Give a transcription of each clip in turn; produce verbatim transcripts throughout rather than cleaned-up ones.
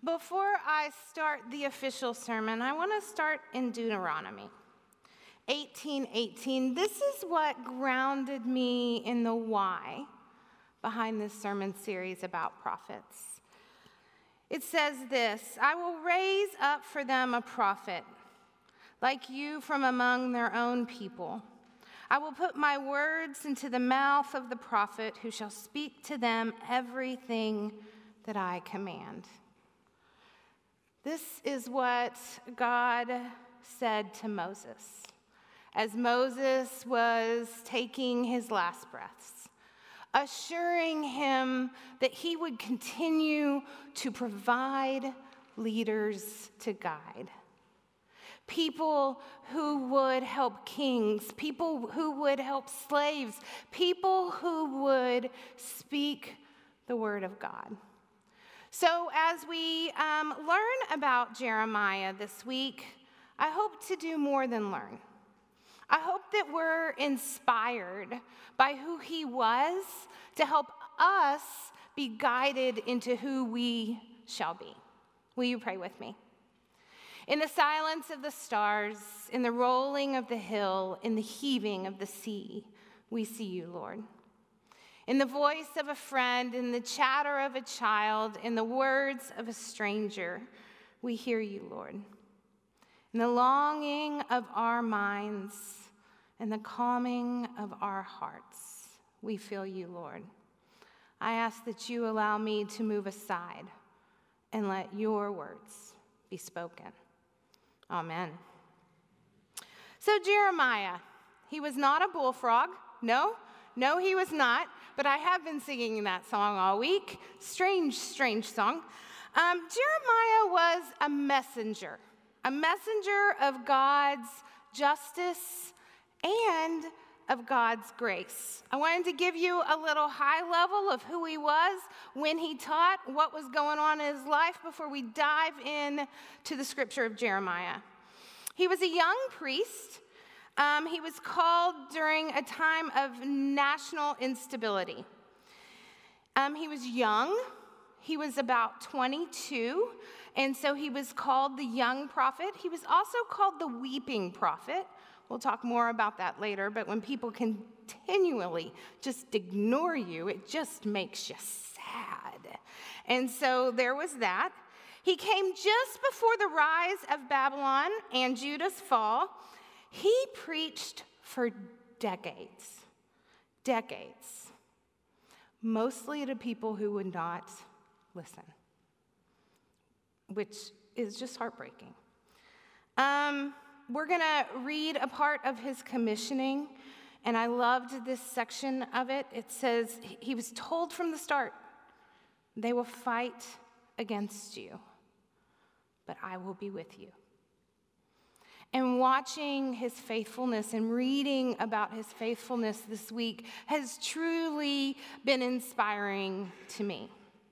Before I start the official sermon, I want to start in Deuteronomy eighteen eighteen. This is what grounded me in the why behind this sermon series about prophets. It says this: I will raise up for them a prophet like you from among their own people. I will put my words into the mouth of the prophet who shall speak to them everything that I command. This is what God said to Moses as Moses was taking his last breaths, assuring him that he would continue to provide leaders to guide. People who would help kings, people who would help slaves, people who would speak the word of God. So as we um, learn about Jeremiah this week, I hope to do more than learn. I hope that we're inspired by who he was to help us be guided into who we shall be. Will you pray with me? In the silence of the stars, in the rolling of the hill, in the heaving of the sea, we see you, Lord. In the voice of a friend, in the chatter of a child, in the words of a stranger, we hear you, Lord. In the longing of our minds and the calming of our hearts, we feel you, Lord. I ask that you allow me to move aside and let your words be spoken. Amen. So Jeremiah, he was not a bullfrog. No, no, he was not. But I have been singing that song all week. Strange, strange song. Um, Jeremiah was a messenger, a messenger of God's justice and of God's grace. I wanted to give you a little high level of who he was when he taught, what was going on in his life before we dive in to the scripture of Jeremiah. He was a young priest. Um, he was called during a time of national instability. Um, he was young. He was about twenty-two, and so he was called the young prophet. He was also called the weeping prophet. We'll talk more about that later, but when people continually just ignore you, it just makes you sad. And so there was that. He came just before the rise of Babylon and Judah's fall. He preached for decades, decades, mostly to people who would not listen, which is just heartbreaking. Um, we're going to read a part of his commissioning, and I loved this section of it. It says, he was told from the start, they will fight against you, but I will be with you. And watching his faithfulness and reading about his faithfulness this week has truly been inspiring to me.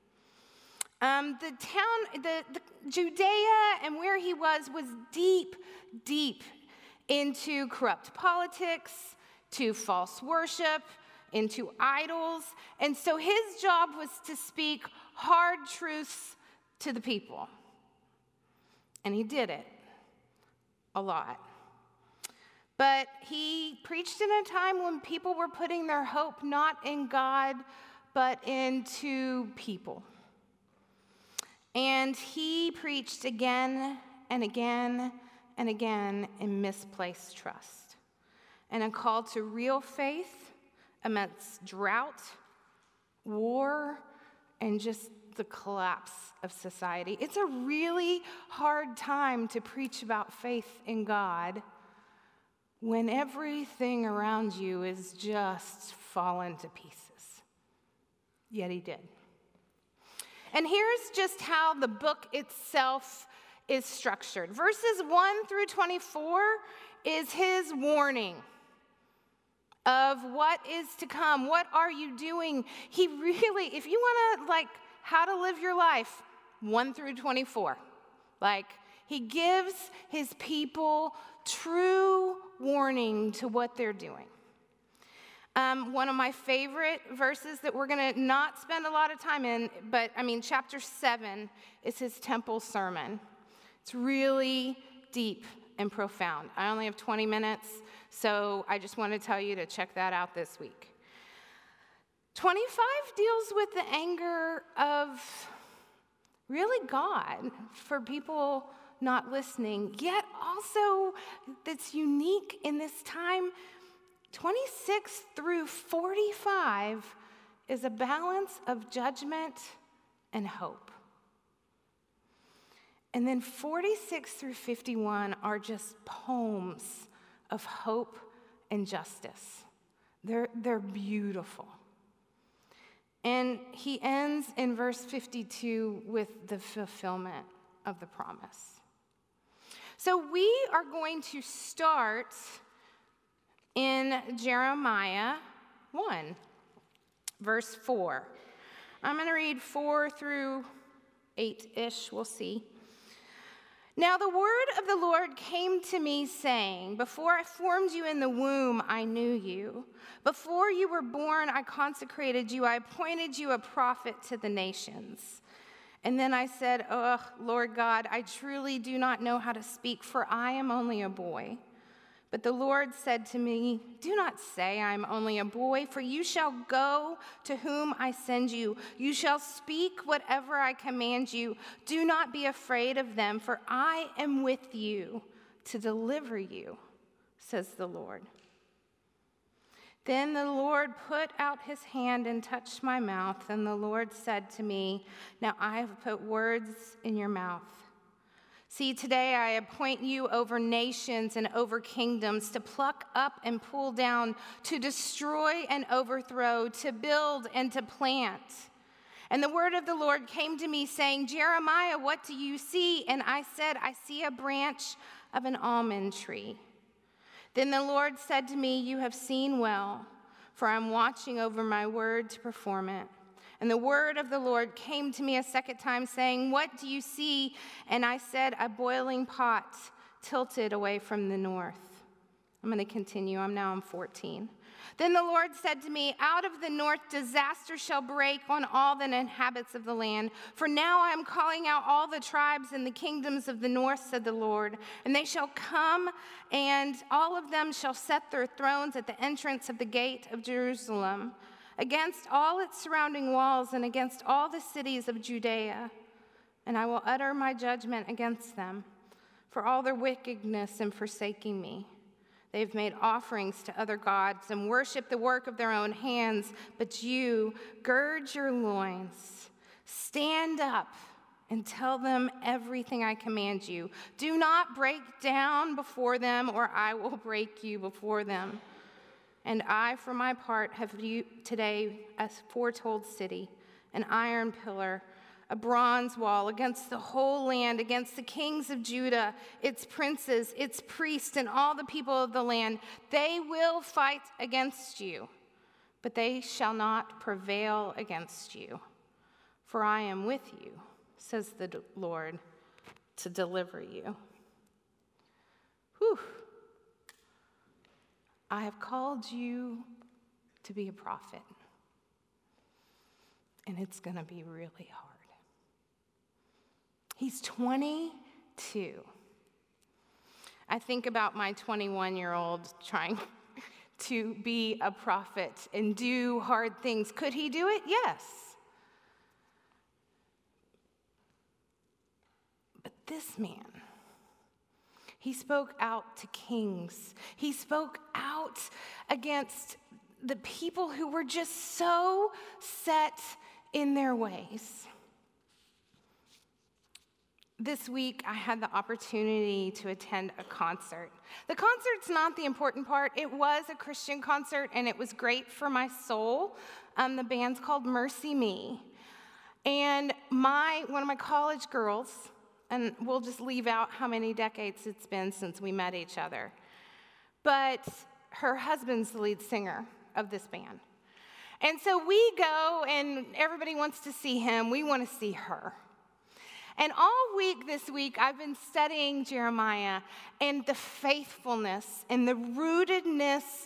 Um, the town, the, the Judea and where he was was deep, deep into corrupt politics, to false worship, into idols. And so his job was to speak hard truths to the people. And he did it a lot. But he preached in a time when people were putting their hope not in God, but into people. And he preached again and again and again in misplaced trust, and a call to real faith amidst drought, war, and just the collapse of society. It's a really hard time to preach about faith in God when everything around you is just fallen to pieces. Yet he did. And here's just how the book itself is structured. Verses one through twenty-four is his warning of what is to come. What are you doing? He really, if you want to, like, how to live your life, one through twenty-four. Like, he gives his people true warning to what they're doing. Um, one of my favorite verses that we're going to not spend a lot of time in, but I mean, chapter seven is his temple sermon. It's really deep and profound. I only have twenty minutes, so I just want to tell you to check that out this week. twenty-five deals with the anger of really God for people not listening, yet also that's unique in this time. twenty-six through forty-five is a balance of judgment and hope. And then forty-six through fifty-one are just poems of hope and justice. They're, they're beautiful. And he ends in verse fifty-two with the fulfillment of the promise. So we are going to start in Jeremiah one, verse four. I'm going to read four through eight-ish, we'll see. Now the word of the Lord came to me, saying, before I formed you in the womb, I knew you. Before you were born, I consecrated you. I appointed you a prophet to the nations. And then I said, oh, Lord God, I truly do not know how to speak, for I am only a boy. But the Lord said to me, do not say I am only a boy, for you shall go to whom I send you. You shall speak whatever I command you. Do not be afraid of them, for I am with you to deliver you, says the Lord. Then the Lord put out his hand and touched my mouth, and the Lord said to me, now I have put words in your mouth. See, today I appoint you over nations and over kingdoms, to pluck up and pull down, to destroy and overthrow, to build and to plant. And the word of the Lord came to me, saying, Jeremiah, what do you see? And I said, I see a branch of an almond tree. Then the Lord said to me, you have seen well, for I'm watching over my word to perform it. And the word of the Lord came to me a second time, saying, what do you see? And I said, a boiling pot tilted away from the north. I'm going to continue. I'm now on fourteen. Then the Lord said to me, out of the north disaster shall break on all the inhabitants of the land. For now I am calling out all the tribes and the kingdoms of the north, said the Lord. And they shall come, and all of them shall set their thrones at the entrance of the gate of Jerusalem, against all its surrounding walls and against all the cities of Judea. And I will utter my judgment against them for all their wickedness in forsaking me. They've made offerings to other gods and worshiped the work of their own hands. But you, gird your loins, stand up and tell them everything I command you. Do not break down before them, or I will break you before them. And I, for my part, have you today a foretold city, an iron pillar, a bronze wall against the whole land, against the kings of Judah, its princes, its priests, and all the people of the land. They will fight against you, but they shall not prevail against you. For I am with you, says the Lord, to deliver you. Whew. I have called you to be a prophet, and it's going to be really hard. He's twenty-two. I think about my twenty-one-year-old trying to be a prophet and do hard things. Could he do it? Yes. But this man, he spoke out to kings. He spoke out against the people who were just so set in their ways. This week, I had the opportunity to attend a concert. The concert's not the important part. It was a Christian concert, and it was great for my soul. Um, the band's called Mercy Me. And my one of my college girls, and we'll just leave out how many decades it's been since we met each other, but her husband's the lead singer of this band. And so we go, and everybody wants to see him. We want to see her. And all week this week, I've been studying Jeremiah and the faithfulness and the rootedness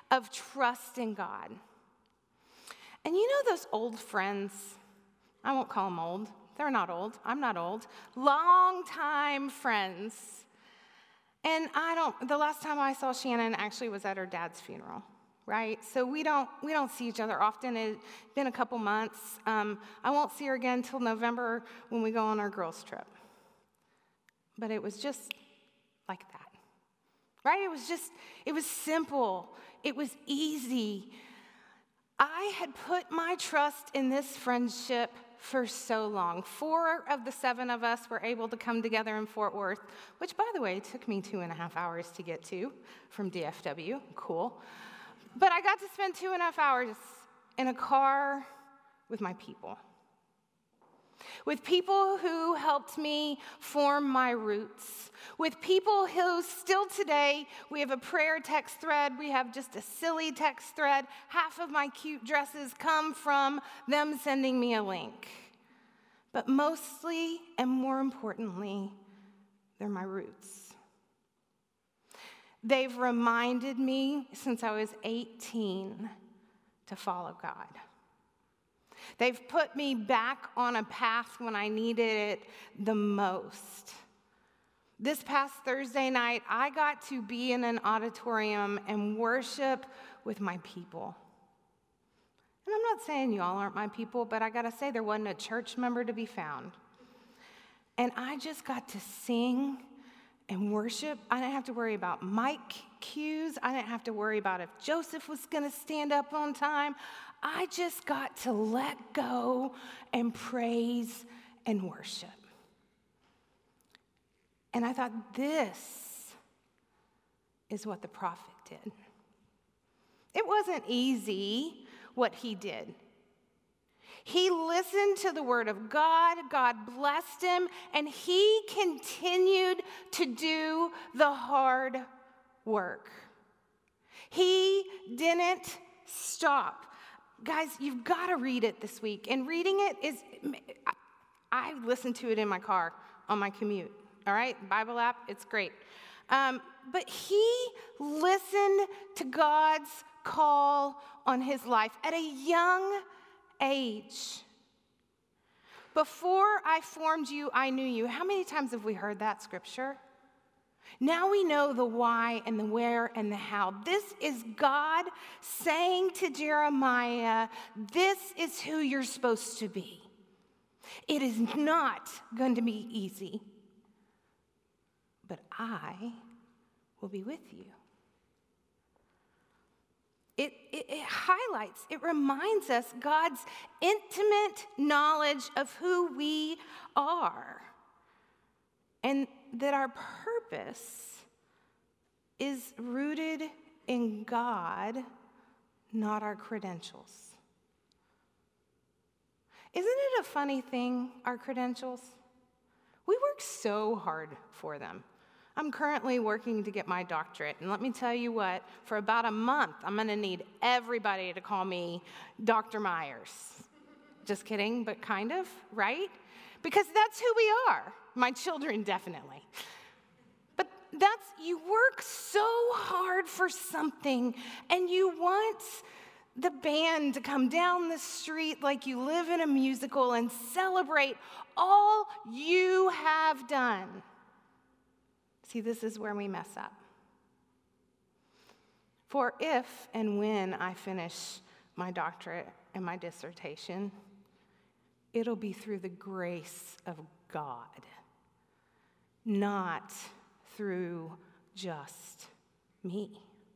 of trust in God. And you know those old friends? I won't call them old. They're not old. I'm not old. Long-time friends. And I don't, the last time I saw Shannon actually was at her dad's funeral, right? So we don't we don't see each other often. It's been a couple months. Um, I won't see her again until November when we go on our girls' trip. But it was just like that, right? It was just, it was simple. It was easy. I had put my trust in this friendship for so long. Four of the seven of us were able to come together in Fort Worth, which, by the way, took me two and a half hours to get to from D F W. Cool. But I got to spend two and a half hours in a car with my people. With people who helped me form my roots. With people who still today, we have a prayer text thread. We have just a silly text thread. Half of my cute dresses come from them sending me a link. But mostly, and more importantly, they're my roots. They've reminded me since I was eighteen to follow God. They've put me back on a path when I needed it the most. This past Thursday night, I got to be in an auditorium and worship with my people. And I'm not saying y'all aren't my people, but I gotta say there wasn't a church member to be found. And I just got to sing and worship. I didn't have to worry about mic cues. I didn't have to worry about if Joseph was gonna stand up on time. I just got to let go and praise and worship. And I thought, this is what the prophet did. It wasn't easy what he did. He listened to the word of God, God blessed him, and he continued to do the hard work. He didn't stop. Guys, you've got to read it this week. And reading it is, I listen to it in my car on my commute. All right? Bible app, it's great. Um, but he listened to God's call on his life at a young age. Before I formed you, I knew you. How many times have we heard that scripture? Now we know the why and the where and the how. This is God saying to Jeremiah, this is who you're supposed to be. It is not going to be easy, but I will be with you. It, it, it highlights, it reminds us God's intimate knowledge of who we are. And that our purpose is rooted in God, not our credentials. Isn't it a funny thing, our credentials? We work so hard for them. I'm currently working to get my doctorate, and let me tell you what, for about a month, I'm gonna need everybody to call me Doctor Myers. Just kidding, but kind of, right? Because that's who we are. My children, definitely. But that's, you work so hard for something, and you want the band to come down the street like you live in a musical and celebrate all you have done. See, this is where we mess up. For if and when I finish my doctorate and my dissertation, it'll be through the grace of God, not through just me.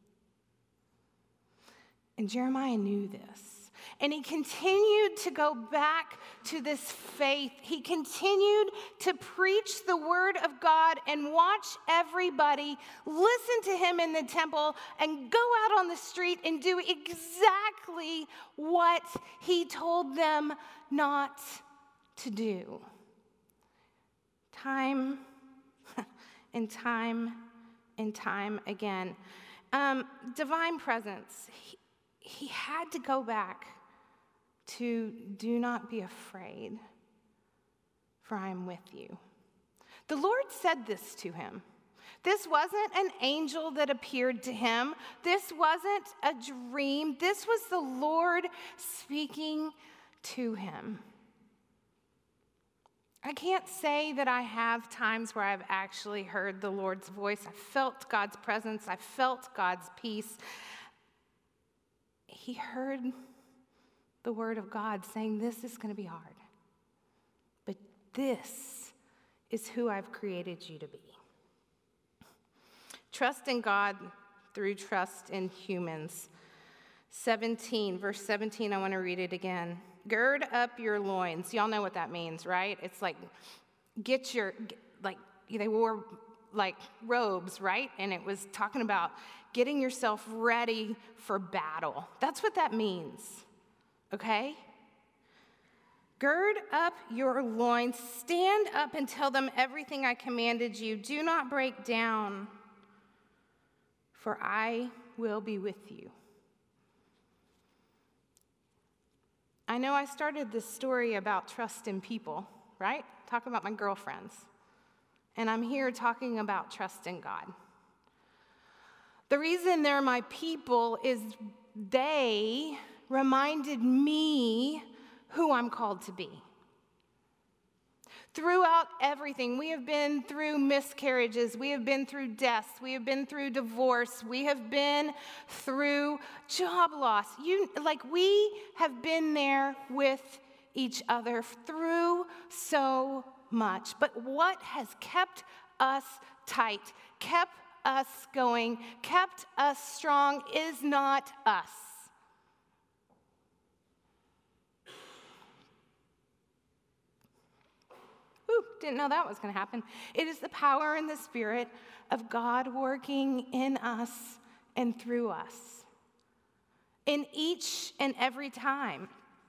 And Jeremiah knew this. And he continued to go back to this faith. He continued to preach the word of God and watch everybody listen to him in the temple and go out on the street and do exactly what he told them not to do. Time and time and time again. Um, divine presence. He, he had to go back to do not be afraid, for I am with you. The Lord said this to him. This wasn't an angel that appeared to him. This wasn't a dream. This was the Lord speaking to him. I can't say that I have times where I've actually heard the Lord's voice. I felt God's presence. I felt God's peace. He heard the word of God saying, this is going to be hard, but this is who I've created you to be. Trust in God through trust in humans. seventeen, verse seventeen, I want to read it again. Gird up your loins. Y'all know what that means, right? It's like, get your, like, they wore like robes, right? And it was talking about getting yourself ready for battle. That's what that means, okay? Gird up your loins, stand up and tell them everything I commanded you. Do not break down, for I will be with you. I know I started this story about trust in people, right? Talking about my girlfriends. And I'm here talking about trust in God. The reason they're my people is they reminded me who I'm called to be. Throughout everything, we have been through miscarriages, we have been through deaths, we have been through divorce, we have been through job loss. You, like we have been there with each other through so much. But what has kept us tight, kept us going, kept us strong is not us. Ooh, didn't know that was going to happen. It is the power and the Spirit of God working in us and through us in each and every time.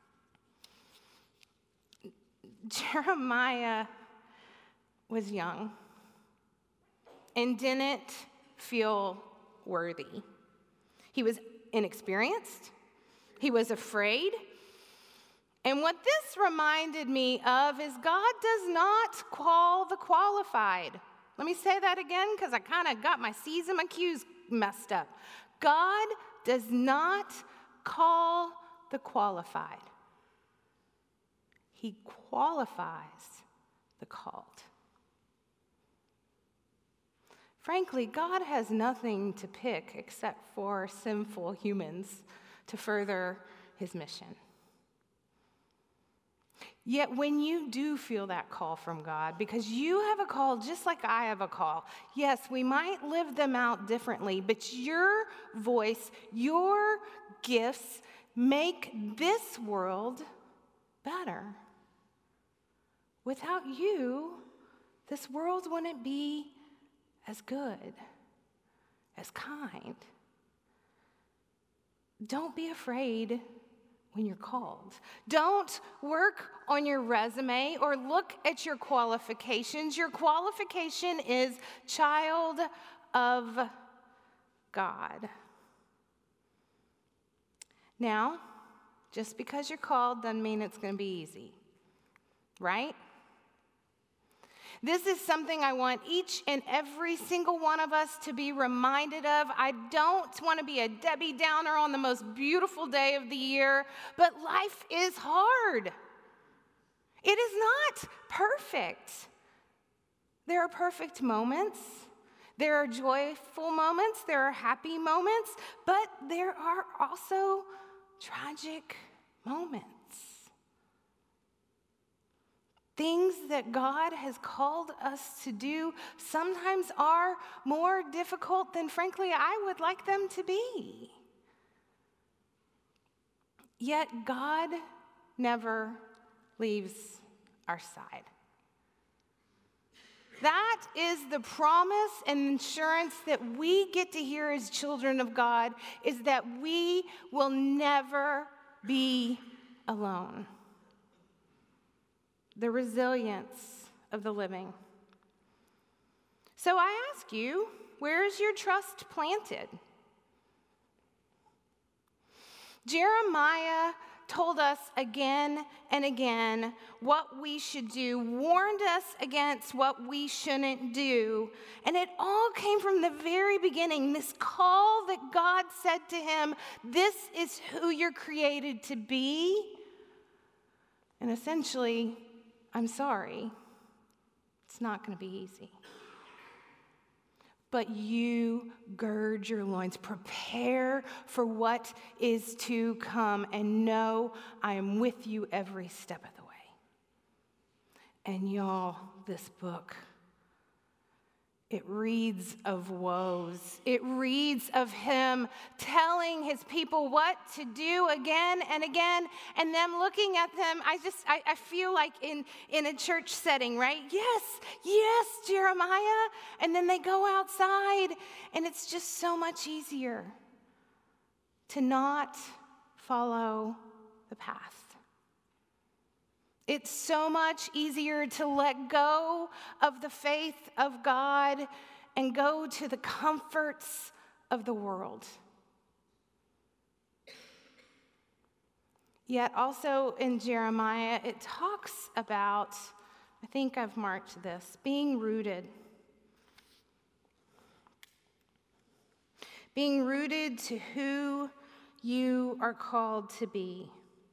Jeremiah was young and didn't feel worthy. He was inexperienced. He was afraid. And what this reminded me of is God does not call the qualified. Let me say that again because I kind of got my C's and my Q's messed up. God does not call the qualified. He qualifies the called. Frankly, God has nothing to pick except for sinful humans to further his mission. Yet when you do feel that call from God, because you have a call just like I have a call, yes, we might live them out differently, but your voice, your gifts make this world better. Without you, this world wouldn't be as good, as kind. Don't be afraid when you're called. Don't work on your resume or look at your qualifications. Your qualification is child of God. Now, just because you're called doesn't mean it's going to be easy, right? This is something I want each and every single one of us to be reminded of. I don't want to be a Debbie Downer on the most beautiful day of the year, but life is hard. It is not perfect. There are perfect moments. There are joyful moments. There are happy moments, but there are also tragic moments. Things that God has called us to do sometimes are more difficult than, frankly, I would like them to be. Yet God never leaves our side. That is the promise and assurance that we get to hear as children of God, is that we will never be alone. The resilience of the living. So I ask you, where is your trust planted? Jeremiah told us again and again what we should do, warned us against what we shouldn't do. And it all came from the very beginning, this call that God said to him, this is who you're created to be. And essentially, I'm sorry, it's not going to be easy. But you gird your loins, prepare for what is to come, and know I am with you every step of the way. And y'all, this book, it reads of woes. It reads of him telling his people what to do again and again, and them looking at them. I just, I, I feel like in, in a church setting, right? Yes, yes, Jeremiah. And then they go outside, and it's just so much easier to not follow the path. It's so much easier to let go of the faith of God and go to the comforts of the world. Yet also in Jeremiah, it talks about, I think I've marked this, being rooted. Being rooted to who you are called to be.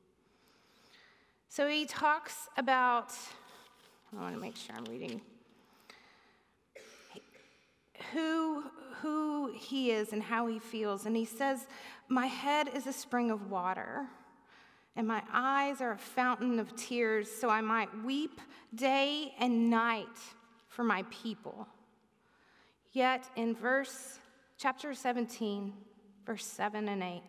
So he talks about, I want to make sure I'm reading, who, who he is and how he feels. And he says, my head is a spring of water, and my eyes are a fountain of tears, so I might weep day and night for my people. Yet in verse, chapter seventeen, verse seven and eight,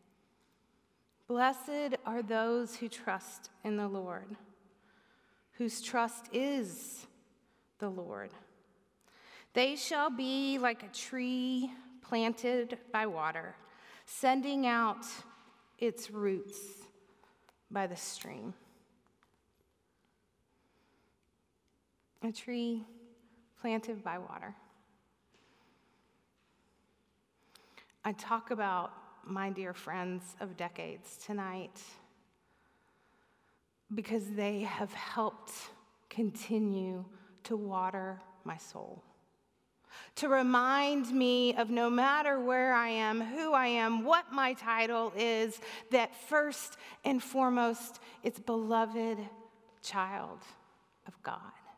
blessed are those who trust in the Lord, whose trust is the Lord. They shall be like a tree planted by water, sending out its roots by the stream. A tree planted by water. I talk about my dear friends of decades tonight because they have helped continue to water my soul, to remind me of no matter where I am, who I am, what my title is, that first and foremost, it's beloved child of God.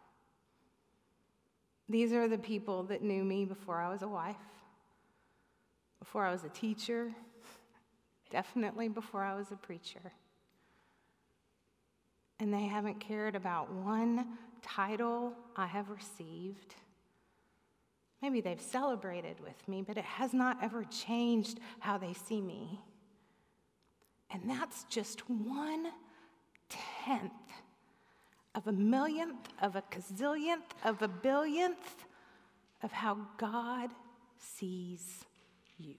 These are the people that knew me before I was a wife, before I was a teacher, definitely before I was a preacher. And they haven't cared about one title I have received. Maybe they've celebrated with me, but it has not ever changed how they see me. And that's just one tenth of a millionth, of a gazillionth, of a billionth of how God sees you.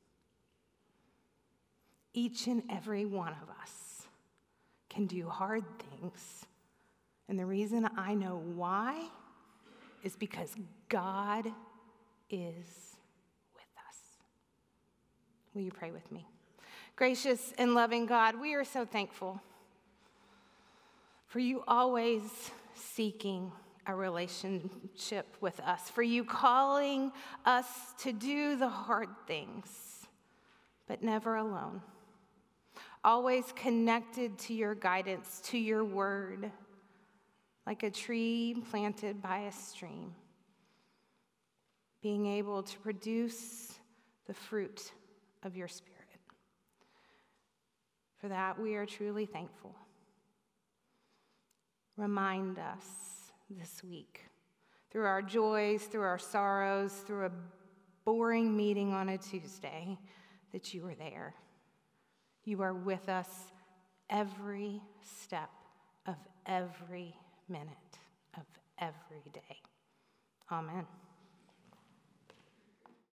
Each and every one of us can do hard things. And the reason I know why is because God is with us. Will you pray with me? Gracious and loving God, we are so thankful for you always seeking a relationship with us, for you calling us to do the hard things, but never alone. Always connected to your guidance, to your word, like a tree planted by a stream, being able to produce the fruit of your Spirit. For that, we are truly thankful. Remind us this week, through our joys, through our sorrows, through a boring meeting on a Tuesday, that you are there. You are with us every step of every minute of every day. Amen.